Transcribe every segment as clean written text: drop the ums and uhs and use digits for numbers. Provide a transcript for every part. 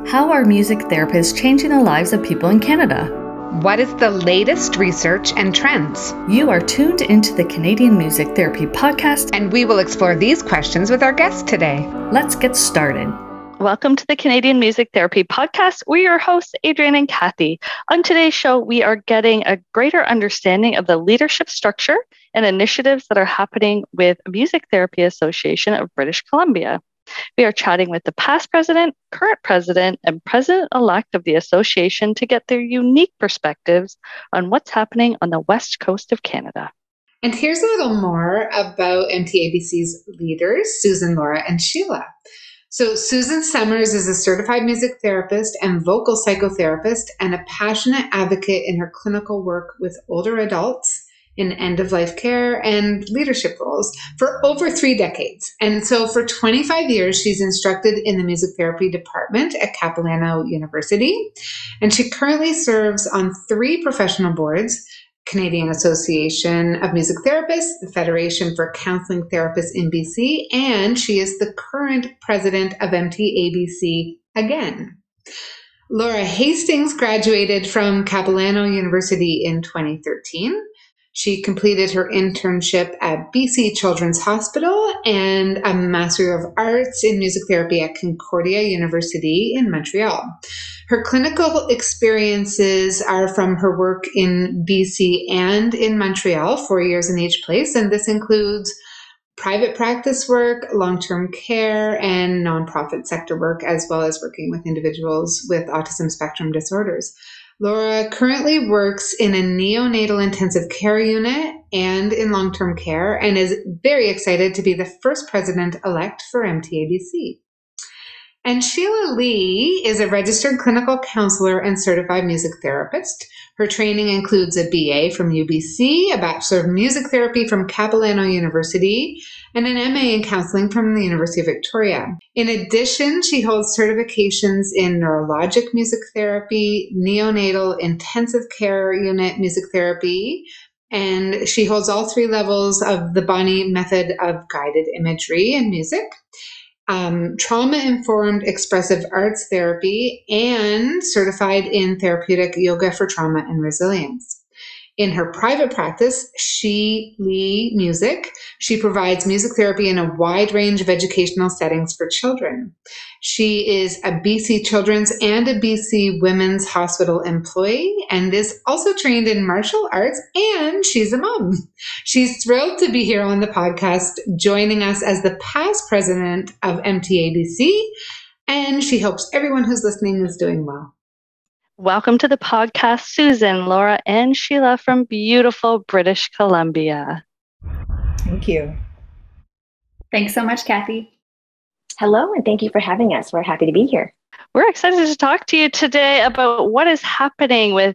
How are music therapists changing the lives of people in Canada? What is the latest research and trends? You are tuned into the Canadian Music Therapy Podcast, and we will explore these questions with our guest today. Let's get started. Welcome to the Canadian Music Therapy Podcast. We're your hosts, Adrienne and Kathy. On today's show, we are getting a greater understanding of the leadership structure and initiatives that are happening with Music Therapy Association of British Columbia. We are chatting with the past president, current president, and president-elect of the association to get their unique perspectives on what's happening on the west coast of Canada. And here's a little more about MTABC's leaders, Susan, Laura, and Sheila. So Susan Summers is a certified music therapist and vocal psychotherapist and a passionate advocate in her clinical work with older adults in end-of-life care and leadership roles for over 3 decades. And so for 25 years, she's instructed in the music therapy department at Capilano University. And she currently serves on 3 professional boards: Canadian Association of Music Therapists, the Federation for Counseling Therapists in BC, and she is the current president of MTABC again. Laura Hastings graduated from Capilano University in 2013. She completed her internship at BC Children's Hospital and a Master of Arts in Music Therapy at Concordia University in Montreal. Her clinical experiences are from her work in BC and in Montreal, 4 years in each place, and this includes private practice work, long-term care, and nonprofit sector work, as well as working with individuals with autism spectrum disorders. Laura currently works in a neonatal intensive care unit and in long-term care and is very excited to be the first president-elect for MTABC. And Sheila Lee is a registered clinical counselor and certified music therapist. Her training includes a BA from UBC, a Bachelor of Music Therapy from Capilano University, and an MA in counseling from the University of Victoria. In addition, she holds certifications in neurologic music therapy, neonatal intensive care unit music therapy, and she holds all 3 levels of the Bonney method of guided imagery and music. Trauma-informed expressive arts therapy, and certified in therapeutic yoga for trauma and resilience. In her private practice, She Lee Music, she provides music therapy in a wide range of educational settings for children. She is a BC Children's and a BC Women's Hospital employee and is also trained in martial arts, and she's a mom. She's thrilled to be here on the podcast, joining us as the past president of MTABC, and she hopes everyone who's listening is doing well. Welcome to the podcast, Susan, Laura, and Sheila from beautiful British Columbia. Thank you. Thanks so much, Kathy. Hello, and thank you for having us. We're happy to be here. We're excited to talk to you today about what is happening with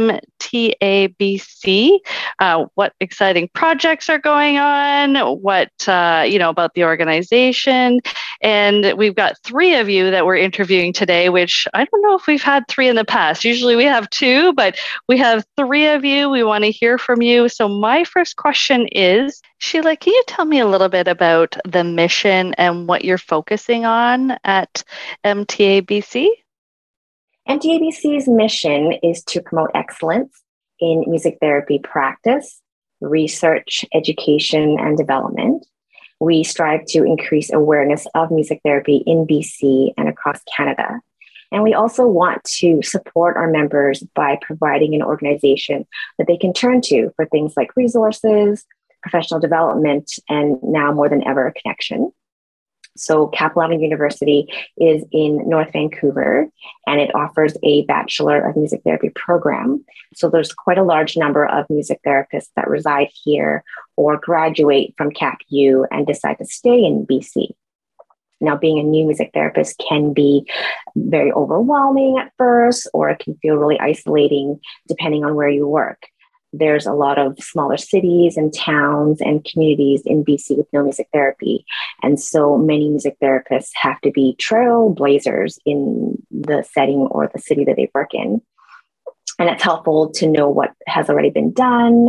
MTABC, what exciting projects are going on, what, about the organization. And we've got 3 of you that we're interviewing today, which I don't know if we've had 3 in the past. Usually we have 2, but we have 3 of you. We want to hear from you. So my first question is, Sheila, can you tell me a little bit about the mission and what you're focusing on at MTABC? MTABC's mission is to promote excellence in music therapy practice, research, education, and development. We strive to increase awareness of music therapy in BC and across Canada. And we also want to support our members by providing an organization that they can turn to for things like resources, professional development, and now more than ever, a connection. So Capilano University is in North Vancouver, and it offers a Bachelor of Music Therapy program. So there's quite a large number of music therapists that reside here or graduate from CapU and decide to stay in BC. Now, being a new music therapist can be very overwhelming at first, or it can feel really isolating depending on where you work. There's a lot of smaller cities and towns and communities in BC with no music therapy. And so many music therapists have to be trailblazers in the setting or the city that they work in. And it's helpful to know what has already been done,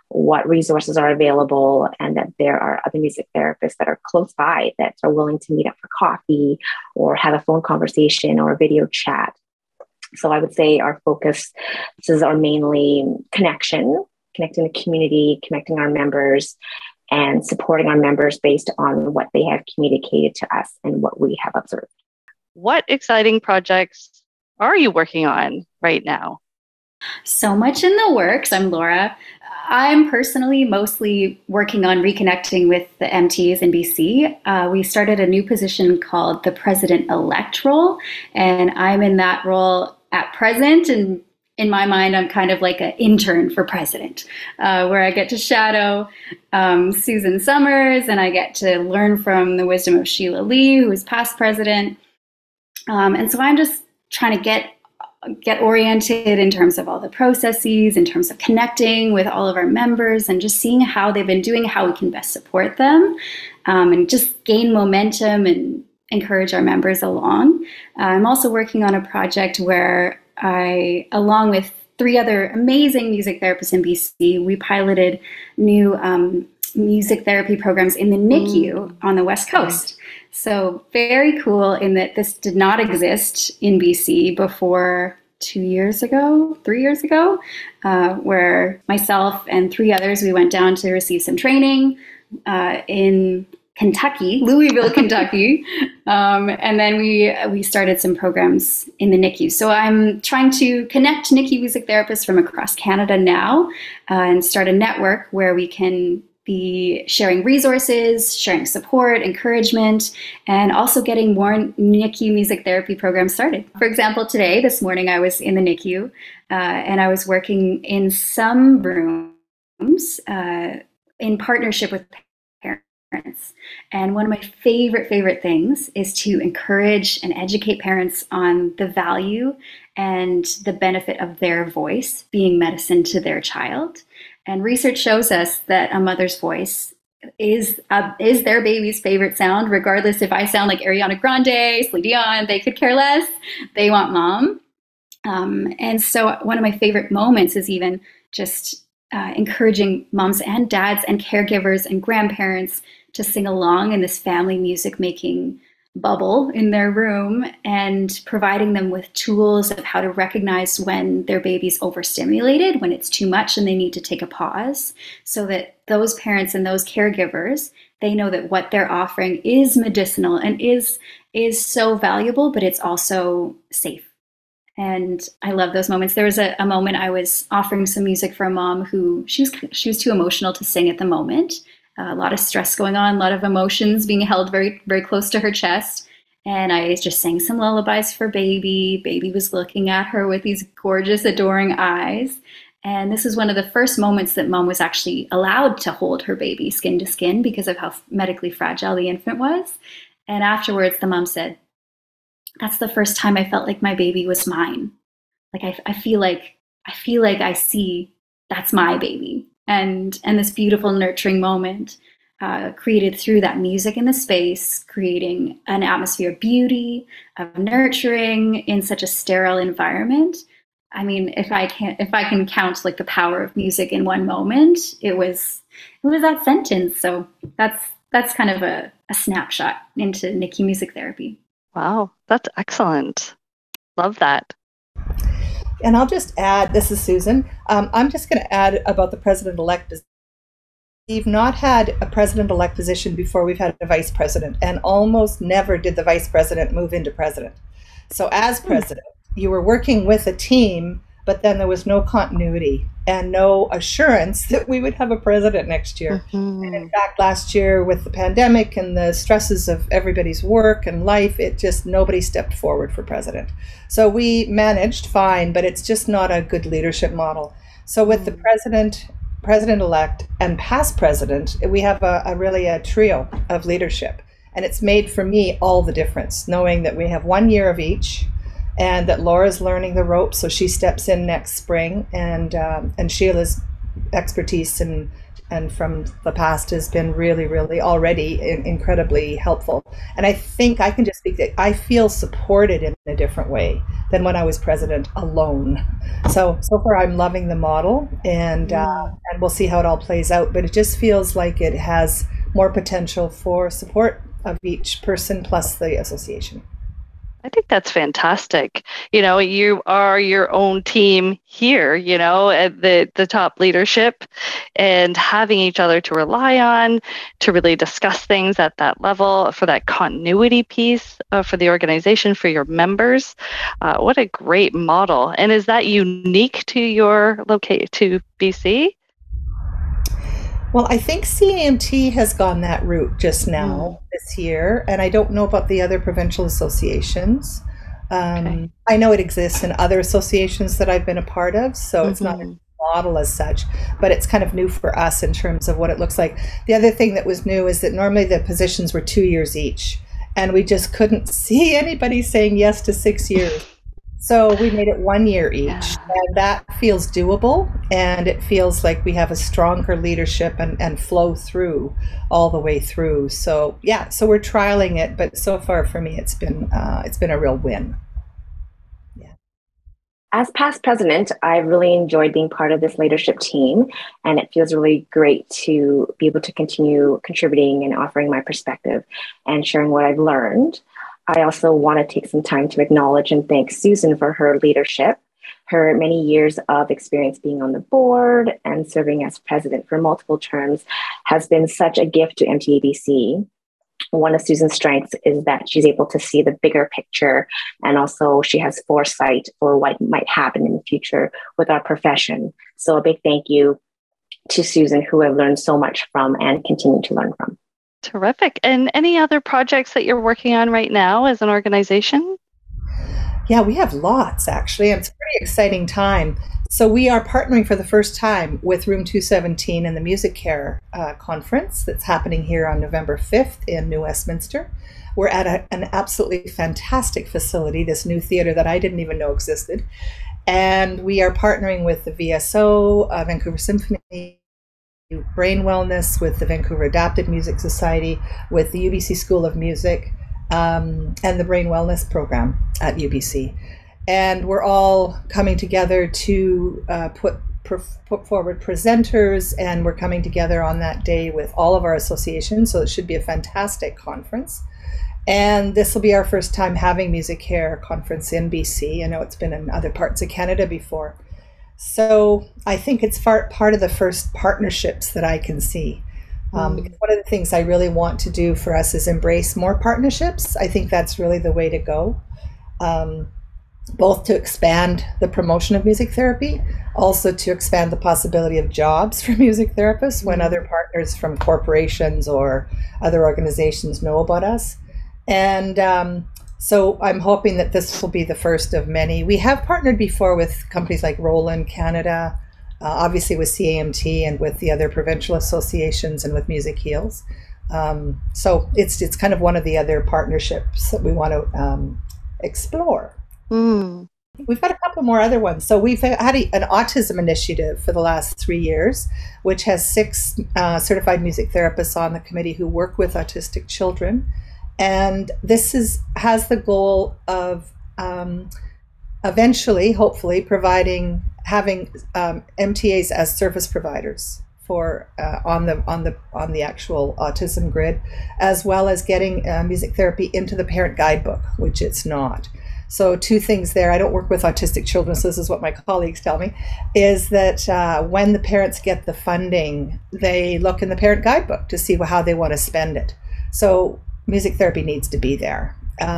what resources are available, and that there are other music therapists that are close by that are willing to meet up for coffee or have a phone conversation or a video chat. So I would say our focuses are mainly connecting the community, connecting our members, and supporting our members based on what they have communicated to us and what we have observed. What exciting projects are you working on right now? So much in the works. I'm Laura. I'm personally mostly working on reconnecting with the MTs in BC. We started a new position called the President-elect role, and I'm in that role at present. And in my mind, I'm kind of like an intern for president, where I get to shadow Susan Summers, and I get to learn from the wisdom of Sheila Lee, who is past president. And so I'm just trying to get oriented in terms of all the processes, in terms of connecting with all of our members and just seeing how they've been doing, how we can best support them, and just gain momentum and encourage our members along. I'm also working on a project where I, along with 3 other amazing music therapists in BC, we piloted new music therapy programs in the NICU on the West Coast. So very cool in that this did not exist in BC before 3 years ago, where myself and 3 others, we went down to receive some training in Kentucky, Louisville, Kentucky. And then we started some programs in the NICU. So I'm trying to connect NICU music therapists from across Canada now and start a network where we can be sharing resources, sharing support, encouragement, and also getting more NICU music therapy programs started. For example, this morning, I was in the NICU and I was working in some rooms in partnership with parents. And one of my favorite things is to encourage and educate parents on the value and the benefit of their voice being medicine to their child. And research shows us that a mother's voice is their baby's favorite sound, regardless if I sound like Ariana Grande, Celine Dion, they could care less. They want mom. And so one of my favorite moments is even just encouraging moms and dads and caregivers and grandparents to sing along in this family music making bubble in their room and providing them with tools of how to recognize when their baby's overstimulated, when it's too much and they need to take a pause, so that those parents and those caregivers, they know that what they're offering is medicinal and is so valuable, but it's also safe. And I love those moments. There was a moment I was offering some music for a mom who she was too emotional to sing at the moment. A lot of stress going on, a lot of emotions being held very, very close to her chest. And I just sang some lullabies for baby. Baby was looking at her with these gorgeous, adoring eyes. And this is one of the first moments that mom was actually allowed to hold her baby skin to skin because of how medically fragile the infant was. And afterwards, the mom said, "That's the first time I felt like my baby was mine. Like I feel like I see that's my baby." And this beautiful nurturing moment created through that music in the space, creating an atmosphere of beauty, of nurturing in such a sterile environment. I mean, if I can count like the power of music in one moment, it was that sentence. So that's kind of a snapshot into NICU music therapy. Wow, that's excellent. Love that. And I'll just add, this is Susan. I'm just going to add about the president-elect. We've not had a president-elect position before we've had a vice president, and almost never did the vice president move into president. So as president, you were working with a team, but then there was no continuity and no assurance that we would have a president next year. Mm-hmm. And in fact, last year with the pandemic and the stresses of everybody's work and life, nobody stepped forward for president. So we managed fine, but it's just not a good leadership model. So with the president-elect and past president, we have really a trio of leadership. And it's made for me all the difference, knowing that we have 1 year of each, and that Laura's learning the ropes, so she steps in next spring, and Sheila's expertise in and from the past has been really, really already incredibly helpful. And I think I can just speak that I feel supported in a different way than when I was president alone. So far I'm loving the model, and we'll see how it all plays out. But it just feels like it has more potential for support of each person plus the association. I think that's fantastic. You are your own team here, at the top leadership, and having each other to rely on, to really discuss things at that level, for that continuity piece for the organization, for your members. What a great model. And is that unique to your to BC? Well, I think CAMT has gone that route just now this year, and I don't know about the other provincial associations. Okay. I know it exists in other associations that I've been a part of, so it's not a model as such, but it's kind of new for us in terms of what it looks like. The other thing that was new is that normally the positions were 2 years each, and we just couldn't see anybody saying yes to 6 years. So we made it 1 year each, and that feels doable, and it feels like we have a stronger leadership and flow through all the way through. So so we're trialing it, but so far for me, it's been a real win. Yeah. As past president, I've really enjoyed being part of this leadership team, and it feels really great to be able to continue contributing and offering my perspective and sharing what I've learned. I also want to take some time to acknowledge and thank Susan for her leadership. Her many years of experience being on the board and serving as president for multiple terms has been such a gift to MTABC. One of Susan's strengths is that she's able to see the bigger picture, and also she has foresight for what might happen in the future with our profession. So a big thank you to Susan, who I've learned so much from and continue to learn from. Terrific. And any other projects that you're working on right now as an organization? Yeah, we have lots, actually. It's a pretty exciting time. So we are partnering for the first time with Room 217 and the MusiCare conference that's happening here on November 5th in New Westminster. We're at an absolutely fantastic facility, this new theater that I didn't even know existed. And we are partnering with the VSO, Vancouver Symphony, Brain Wellness, with the Vancouver Adapted Music Society, with the UBC School of Music, and the Brain Wellness program at UBC. And we're all coming together to put forward presenters, and we're coming together on that day with all of our associations, so it should be a fantastic conference. And this will be our first time having MusiCare conference in BC. I know it's been in other parts of Canada before. So I think it's part of the first partnerships that I can see. Because one of the things I really want to do for us is embrace more partnerships. I think that's really the way to go, both to expand the promotion of music therapy, also to expand the possibility of jobs for music therapists when other partners from corporations or other organizations know about us. And so I'm hoping that this will be the first of many. We have partnered before with companies like Roland Canada, obviously with CAMT and with the other provincial associations and with Music Heals. So it's kind of one of the other partnerships that we want to explore. We've got a couple more other ones. So we've had an autism initiative for the last 3 years, which has 6 certified music therapists on the committee who work with autistic children. And this has the goal of eventually, hopefully, having MTAs as service providers for on the actual autism grid, as well as getting music therapy into the parent guidebook, which it's not. So 2 things there. I don't work with autistic children, so this is what my colleagues tell me, is that when the parents get the funding, they look in the parent guidebook to see how they want to spend it. So music therapy needs to be there.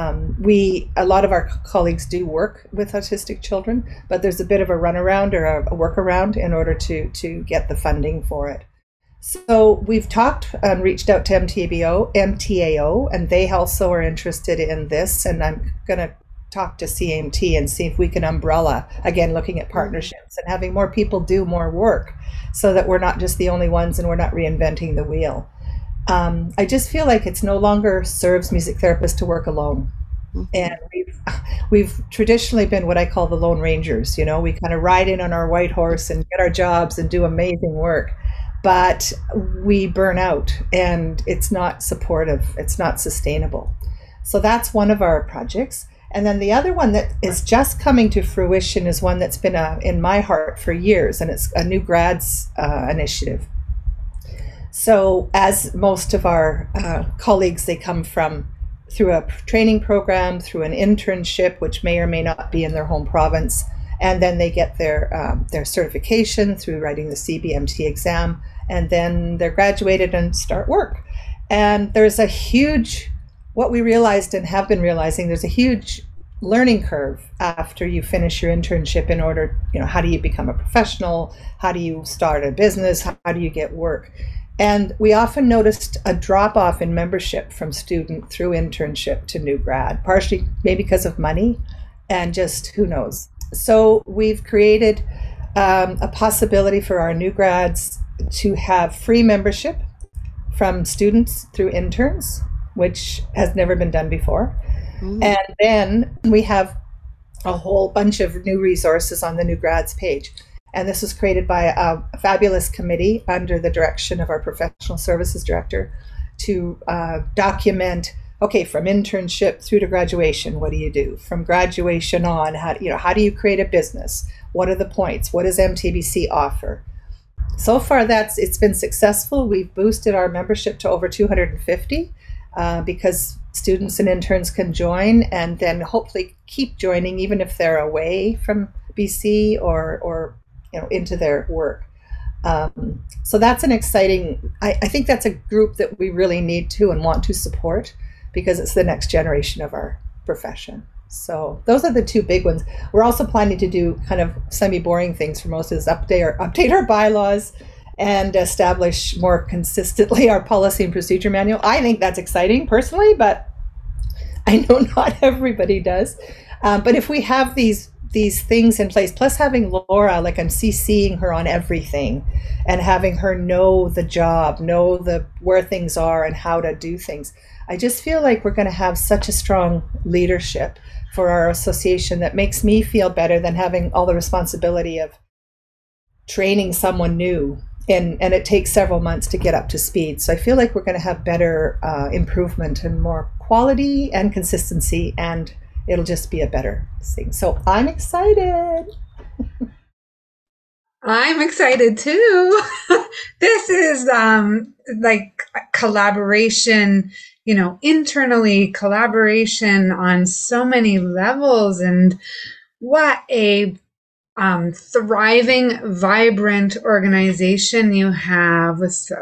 A lot of our colleagues do work with autistic children, but there's a bit of a runaround or a workaround in order to get the funding for it. So we've talked and reached out to MTAO, and they also are interested in this. And I'm going to talk to CAMT and see if we can umbrella, again, looking at partnerships and having more people do more work so that we're not just the only ones and we're not reinventing the wheel. I just feel like it's no longer serves music therapists to work alone. And we've traditionally been what I call the Lone Rangers. We kind of ride in on our white horse and get our jobs and do amazing work. but we burn out and it's not supportive, it's not sustainable. So that's one of our projects. And then the other one that is just coming to fruition is one that's been in my heart for years, and it's a New Grads initiative. So as most of our colleagues, they come through a training program, through an internship, which may or may not be in their home province, and then they get their certification through writing the CBMT exam, and then they're graduated and start work. And there's a huge, what we realized and have been realizing, there's a huge learning curve after you finish your internship in order, how do you become a professional? How do you start a business? How do you get work? And we often noticed a drop off in membership from student through internship to new grad, partially maybe because of money and just who knows. So we've created a possibility for our new grads to have free membership from students through interns, which has never been done before. And then we have a whole bunch of new resources on the New Grads page. And this was created by a fabulous committee under the direction of our professional services director to document, okay, from internship through to graduation, what do you do? From graduation on, how do you create a business? What are the points? What does MTABC offer? So far, it's been successful. We've boosted our membership to over 250 because students and interns can join and then hopefully keep joining even if they're away from BC or into their work. So that's an exciting, I think that's a group that we really need to and want to support because it's the next generation of our profession. So those are the two big ones. We're also planning to do kind of semi-boring things for most of this, update our bylaws and establish more consistently our policy and procedure manual. I think that's exciting personally, but I know not everybody does. But if we have these things in place, plus having Laura, like I'm CCing her on everything and having her know the job, know where things are and how to do things, I just feel like we're going to have such a strong leadership for our association that makes me feel better than having all the responsibility of training someone new. And it takes several months to get up to speed. So I feel like we're going to have better improvement and more quality and consistency, and it'll just be a better thing. So I'm excited. I'm excited too. This is like collaboration, internally, collaboration on so many levels, and what a thriving, vibrant organization you have with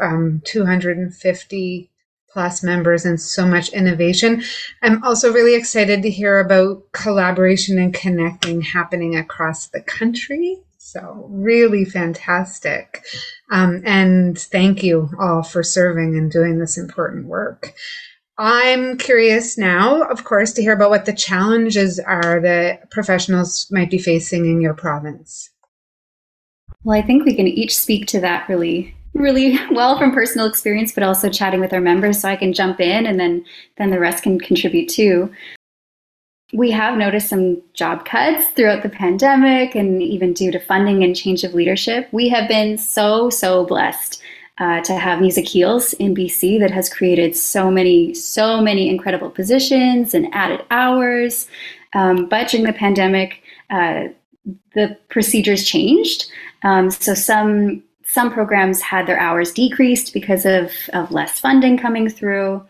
250 plus members and so much innovation. I'm also really excited to hear about collaboration and connecting happening across the country. So really fantastic. And thank you all for serving and doing this important work. I'm curious now, of course, to hear about what the challenges are that professionals might be facing in your province. Well, I think we can each speak to that really well from personal experience, but also chatting with our members, so I can jump in and then the rest can contribute too. We have noticed some job cuts throughout the pandemic, and even due to funding and change of leadership. We have been so blessed to have Music Heals in BC that has created so many incredible positions and added hours. But during the pandemic, the procedures changed. So some programs had their hours decreased because of less funding coming through.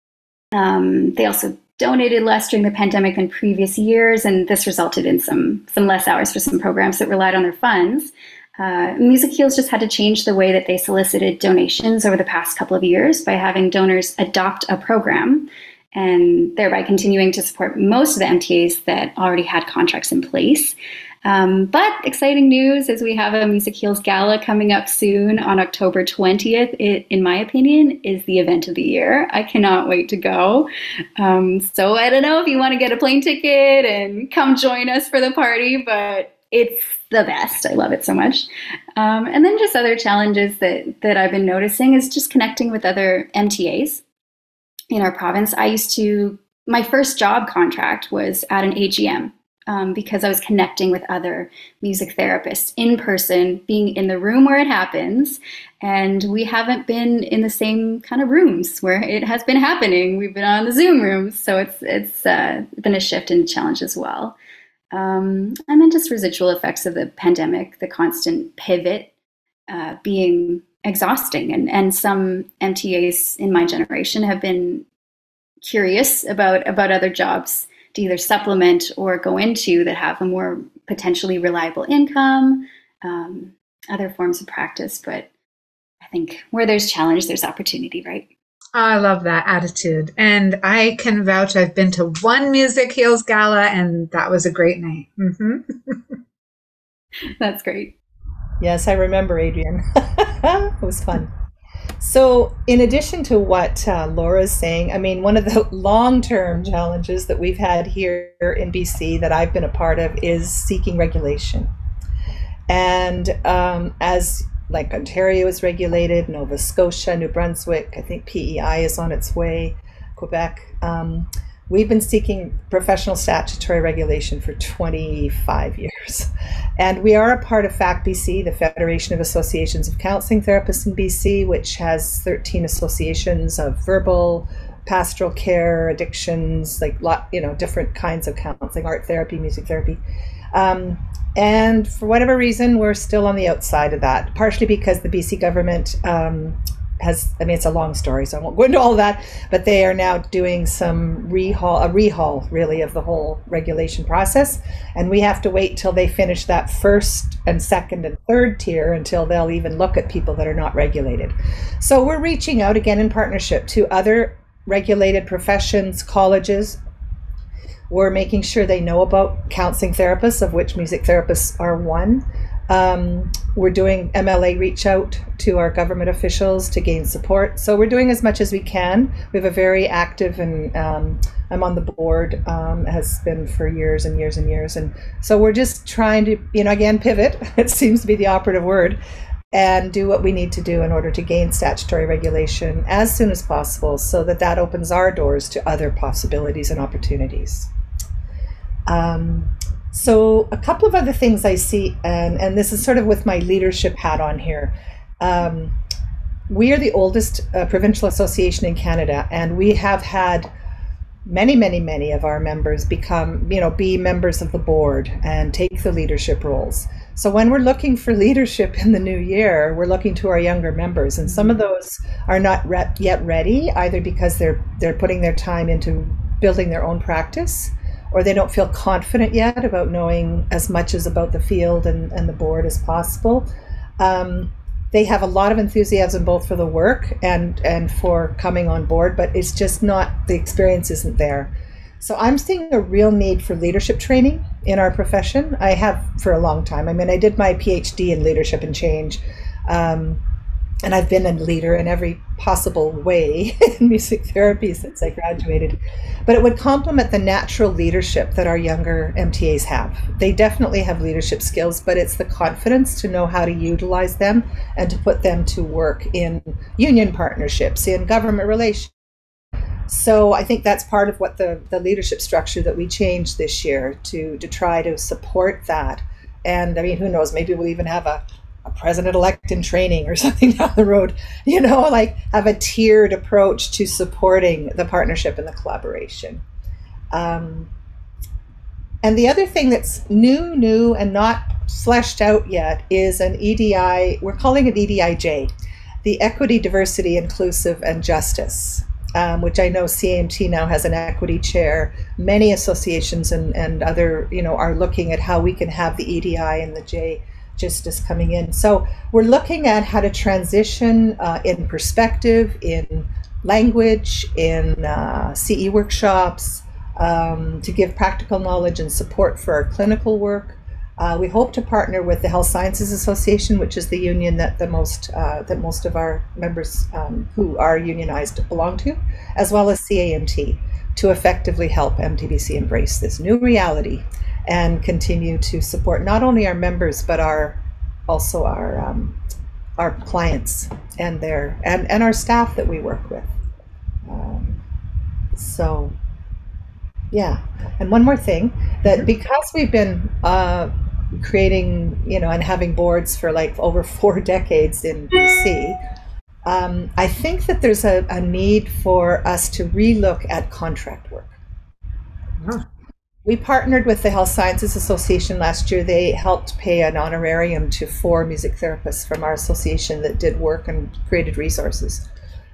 They also donated less during the pandemic than previous years, and this resulted in some less hours for some programs that relied on their funds. Music Heals just had to change the way that they solicited donations over the past couple of years by having donors adopt a program and thereby continuing to support most of the MTAs that already had contracts in place. But exciting news is we have a Music Heals Gala coming up soon on October 20th. It, in my opinion, is the event of the year. I cannot wait to go. So I don't know if you want to get a plane ticket and come join us for the party, but it's the best. I love it so much. And then just other challenges that I've been noticing is just connecting with other MTAs in our province. My first job contract was at an AGM because I was connecting with other music therapists in person, being in the room where it happens. And we haven't been in the same kind of rooms where it has been happening. We've been on the Zoom rooms. So it's been a shift and challenge as well. And then just residual effects of the pandemic, the constant pivot being exhausting. And some MTAs in my generation have been curious about other jobs to either supplement or go into that have a more potentially reliable income, other forms of practice. But I think where there's challenge, there's opportunity, right? I love that attitude. And I can vouch I've been to one Music Heals Gala, and that was a great night. That's great. Yes, I remember, Adrian. It was fun. So in addition to what Laura's saying, I mean, one of the long-term challenges that we've had here in BC that I've been a part of is seeking regulation. And as like Ontario is regulated, Nova Scotia, New Brunswick, I think PEI is on its way, Quebec. We've been seeking professional statutory regulation for 25 years. And we are a part of FACT BC, the Federation of Associations of Counseling Therapists in BC, which has 13 associations of verbal, pastoral care, addictions, like different kinds of counseling, art therapy, music therapy. And for whatever reason, we're still on the outside of that, partially because the BC government it's a long story, so I won't go into all that, but they are now doing some rehaul really of the whole regulation process. And we have to wait till they finish that first and second and third tier until they'll even look at people that are not regulated. So we're reaching out again in partnership to other regulated professions, colleges. We're making sure they know about counseling therapists, of which music therapists are one. We're doing MLA reach out to our government officials to gain support. So we're doing as much as we can. We have a very active, and I'm on the board, has been for years and years and years. And so we're just trying to, again, pivot. It seems to be the operative word, and do what we need to do in order to gain statutory regulation as soon as possible, so that opens our doors to other possibilities and opportunities. So a couple of other things I see, and this is sort of with my leadership hat on here. We are the oldest provincial association in Canada, and we have had many of our members be members of the board and take the leadership roles. So when we're looking for leadership in the new year, we're looking to our younger members, and some of those are not yet ready, either because they're putting their time into building their own practice, or they don't feel confident yet about knowing as much as about the field and the board as possible. They have a lot of enthusiasm both for the work and for coming on board, but it's just not, the experience isn't there. So I'm seeing a real need for leadership training in our profession. I have for a long time. I mean, I did my PhD in leadership and change, and I've been a leader in every possible way in music therapy since I graduated. But it would complement the natural leadership that our younger MTAs have. They definitely have leadership skills, but it's the confidence to know how to utilize them and to put them to work in union partnerships, in government relations. So I think that's part of what the leadership structure that we changed this year to try to support that. And I mean, who knows, maybe we'll even have a president-elect in training or something down the road, like have a tiered approach to supporting the partnership and the collaboration. And the other thing that's new and not fleshed out yet is an EDI, we're calling it EDIJ, the Equity, Diversity, Inclusive, and Justice, which I know CAMT now has an equity chair. Many associations and other, are looking at how we can have the EDI and the J justice coming in. So we're looking at how to transition in perspective, in language, in CE workshops, to give practical knowledge and support for our clinical work. We hope to partner with the Health Sciences Association, which is the union that most of our members who are unionized belong to, as well as CAMT, to effectively help MTBC embrace this new reality and continue to support not only our members but also our clients and our staff that we work with. So Yeah. And one more thing, that because we've been creating, and having boards for like over 4 decades in BC, I think that there's a need for us to relook at contract work. Huh. We partnered with the Health Sciences Association last year. They helped pay an honorarium to 4 music therapists from our association that did work and created resources.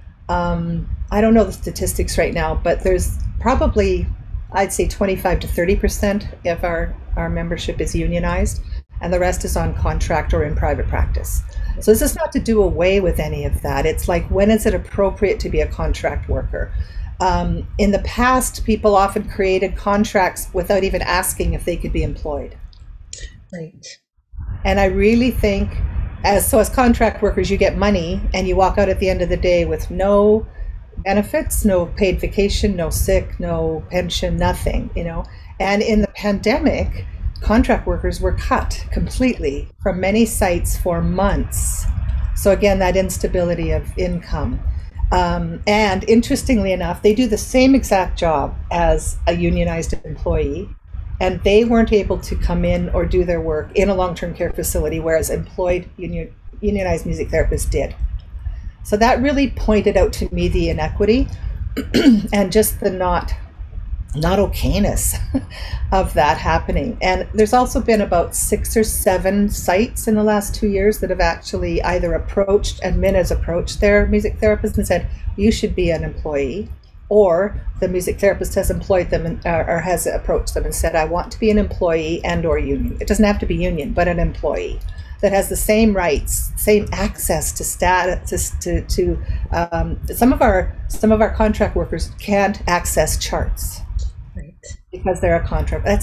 I don't know the statistics right now, but there's probably, I'd say 25 to 30% of our membership is unionized, and the rest is on contract or in private practice. So this is not to do away with any of that. It's like, when is it appropriate to be a contract worker? In the past, people often created contracts without even asking if they could be employed. Right. And I really think, as contract workers, you get money and you walk out at the end of the day with no benefits, no paid vacation, no sick, no pension, nothing, And in the pandemic, contract workers were cut completely from many sites for months. So again, that instability of income. And interestingly enough, they do the same exact job as a unionized employee, and they weren't able to come in or do their work in a long-term care facility, whereas employed unionized music therapists did. So that really pointed out to me the inequity and just the not okayness of that happening. And there's also been about 6 or 7 sites in the last 2 years that have actually either approached, admin has approached their music therapist and said, you should be an employee, or the music therapist has employed them or has approached them and said, I want to be an employee and or union. It doesn't have to be union, but an employee that has the same rights, same access to status, to some of our contract workers can't access charts. Right. Because they're a contract. That's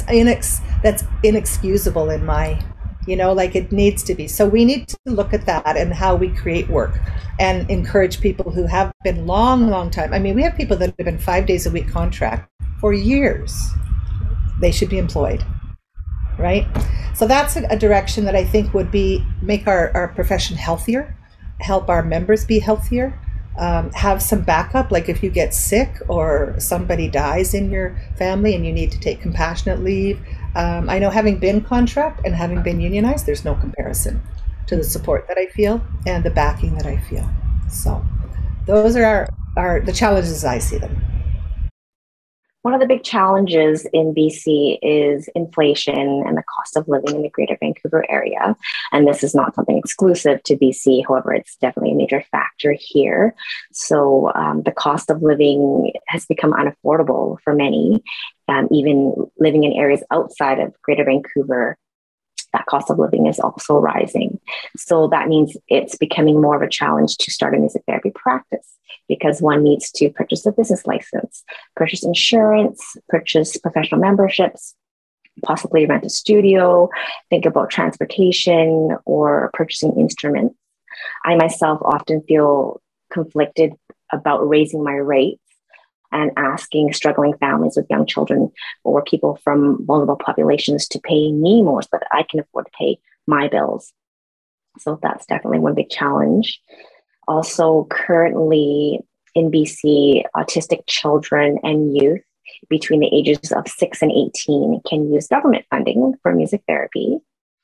inexcusable in my, like, it needs to be. So we need to look at that and how we create work and encourage people who have been long time. I mean, we have people that have been 5 days a week contract for years. They should be employed, right? So that's a direction that I think would make our profession healthier, help our members be healthier. Have some backup, like if you get sick or somebody dies in your family and you need to take compassionate leave. I know, having been contract and having been unionized, there's no comparison to the support that I feel and the backing that I feel. So those are the challenges as I see them. One of the big challenges in BC is inflation and the cost of living in the Greater Vancouver area. And this is not something exclusive to BC. However, it's definitely a major factor here. So the cost of living has become unaffordable for many, even living in areas outside of Greater Vancouver. That cost of living is also rising. So that means it's becoming more of a challenge to start a music therapy practice, because one needs to purchase a business license, purchase insurance, purchase professional memberships, possibly rent a studio, think about transportation or purchasing instruments. I myself often feel conflicted about raising my rates and asking struggling families with young children or people from vulnerable populations to pay me more so that I can afford to pay my bills. So that's definitely one big challenge. Also, currently in BC, autistic children and youth between the ages of 6 and 18 can use government funding for music therapy.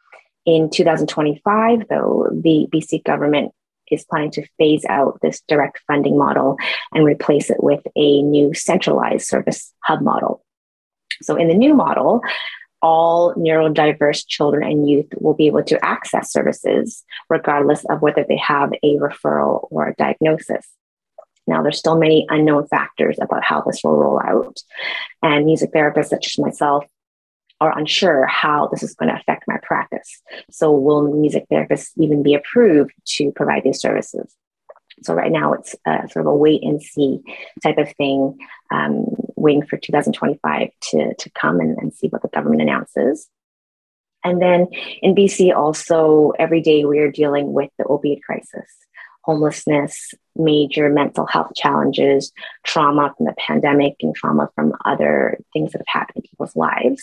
In 2025, though, the BC government is planning to phase out this direct funding model and replace it with a new centralized service hub model. So in the new model, all neurodiverse children and youth will be able to access services regardless of whether they have a referral or a diagnosis. Now, there's still many unknown factors about how this will roll out, and music therapists such as myself are unsure how this is going to affect my practice. So will music therapists even be approved to provide these services? So right now it's sort of a wait and see type of thing, waiting for 2025 to come and see what the government announces. And then in BC also, every day we are dealing with the opioid crisis, homelessness, major mental health challenges, trauma from the pandemic and trauma from other things that have happened in people's lives.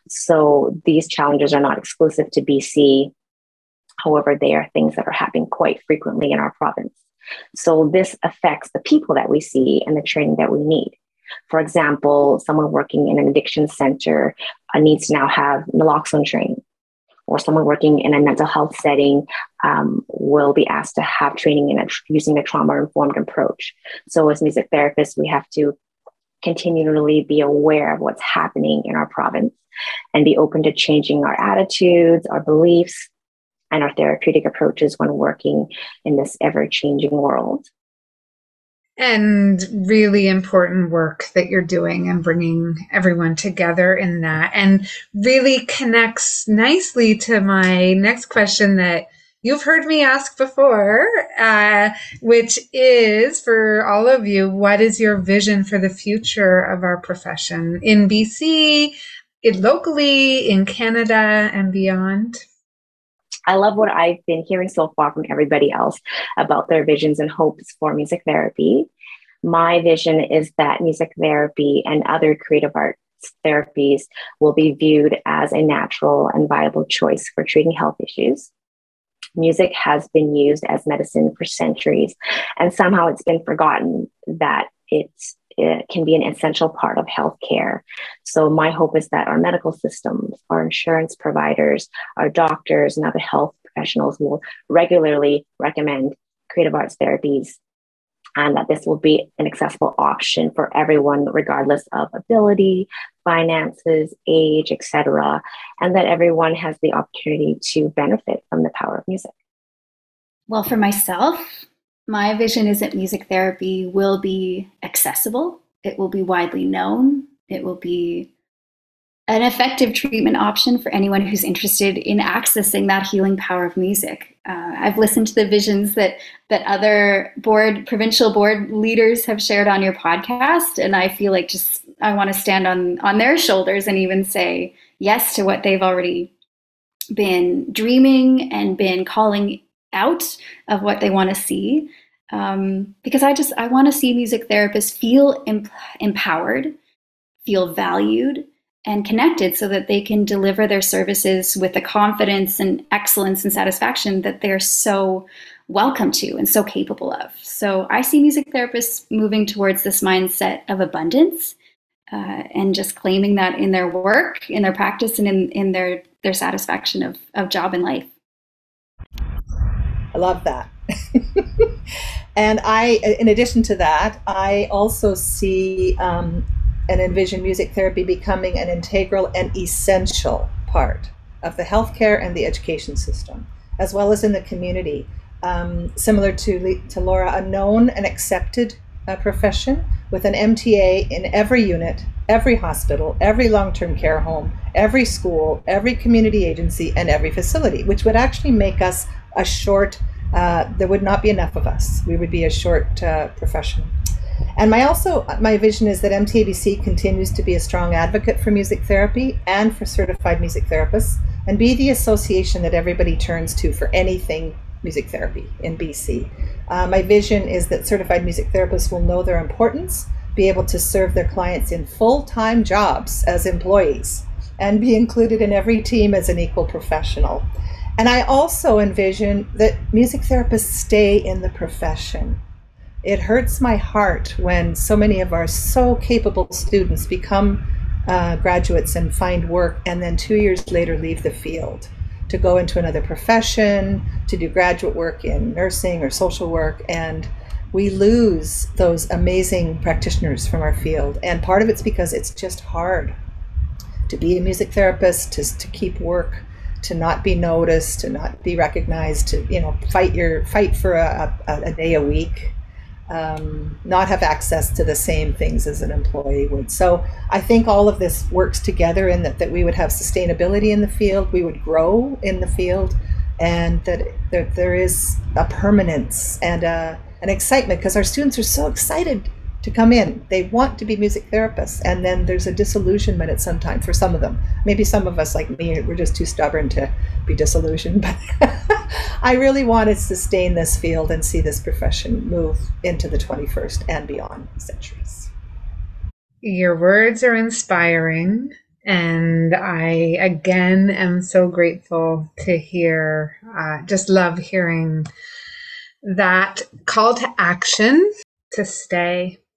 So these challenges are not exclusive to BC. However, they are things that are happening quite frequently in our province. So this affects the people that we see and the training that we need. For example, someone working in an addiction center needs to now have naloxone training, or someone working in a mental health setting will be asked to have training in using a trauma-informed approach. So as music therapists, we have to continually be aware of what's happening in our province and be open to changing our attitudes, our beliefs, and our therapeutic approaches when working in this ever-changing world. And really important work that you're doing and bringing everyone together in that, and really connects nicely to my next question that you've heard me ask before, which is for all of you, what is your vision for the future of our profession in BC, locally, in Canada, and beyond? I love what I've been hearing so far from everybody else about their visions and hopes for music therapy. My vision is that music therapy and other creative arts therapies will be viewed as a natural and viable choice for treating health issues. Music has been used as medicine for centuries, and somehow it's been forgotten that it can be an essential part of healthcare. So my hope is that our medical systems, our insurance providers, our doctors, and other health professionals will regularly recommend creative arts therapies, and that this will be an accessible option for everyone, regardless of ability, finances, age, etc., and that everyone has the opportunity to benefit from the power of music. Well, for myself, my vision is that music therapy will be accessible. It will be widely known. It will be an effective treatment option for anyone who's interested in accessing that healing power of music. I've listened to the visions that other provincial board leaders have shared on your podcast, and I feel like I want to stand on their shoulders and even say yes to what they've already been dreaming and been calling out of what they want to see. Because I want to see music therapists feel empowered, feel valued, and connected so that they can deliver their services with the confidence and excellence and satisfaction that they're so welcome to and so capable of. So I see music therapists moving towards this mindset of abundance and just claiming that in their work, in their practice, and in their satisfaction of job and life. I love that. And in addition to that, I also see and envision music therapy becoming an integral and essential part of the healthcare and the education system, as well as in the community. Similar to Laura, a known and accepted profession with an MTA in every unit, every hospital, every long-term care home, every school, every community agency, and every facility, which would actually make us a short, there would not be enough of us. We would be a short profession. And my vision is that MTABC continues to be a strong advocate for music therapy and for certified music therapists, and be the association that everybody turns to for anything music therapy in BC. My vision is that certified music therapists will know their importance, be able to serve their clients in full-time jobs as employees, and be included in every team as an equal professional. And I also envision that music therapists stay in the profession. It hurts my heart when so many of our so capable students become graduates and find work, and then 2 years later leave the field to go into another profession, to do graduate work in nursing or social work, and we lose those amazing practitioners from our field. And part of it's because it's just hard to be a music therapist, to keep work, to not be noticed, to not be recognized, to fight for a day a week. Not have access to the same things as an employee would. So I think all of this works together in that we would have sustainability in the field, we would grow in the field, and that there is a permanence and an excitement, because our students are so excited to come in. They want to be music therapists, and then there's a disillusionment at some time for some of them. Maybe some of us, like me, we're just too stubborn to be disillusioned, but I really want to sustain this field and see this profession move into the 21st and beyond centuries. Your words are inspiring, and I again am so grateful to hear, just love hearing that call to action to stay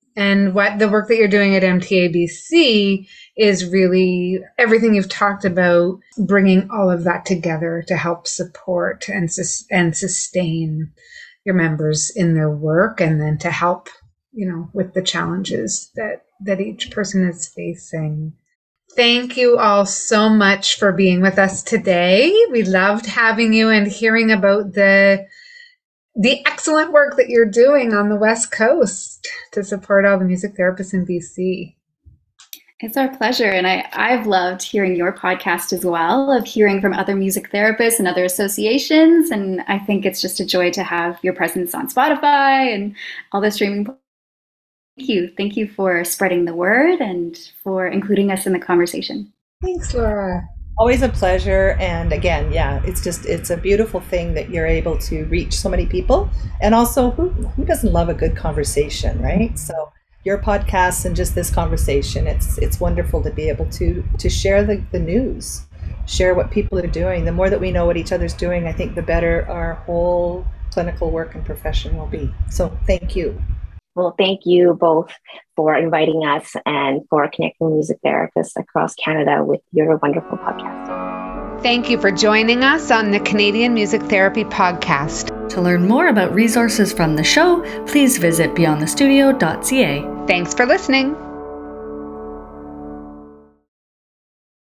And what the work that you're doing at MTABC is really everything you've talked about, bringing all of that together to help support and sustain your members in their work, and then to help, with the challenges that each person is facing. Thank you all so much for being with us today. We loved having you and hearing about the excellent work that you're doing on the West Coast to support all the music therapists in BC. It's our pleasure. And I've loved hearing your podcast as well, of hearing from other music therapists and other associations. And I think it's just a joy to have your presence on Spotify and all the streaming. Thank you for spreading the word and for including us in the conversation. Thanks, Laura. Always a pleasure. And again, it's a beautiful thing that you're able to reach so many people. And also, who doesn't love a good conversation, right? So your podcast and just this conversation, it's wonderful to be able to share the news, share what people are doing. The more that we know what each other's doing, I think the better our whole clinical work and profession will be. So thank you. Well, thank you both for inviting us and for connecting music therapists across Canada with your wonderful podcast. Thank you for joining us on the Canadian Music Therapy Podcast. To learn more about resources from the show, please visit beyondthestudio.ca. Thanks for listening.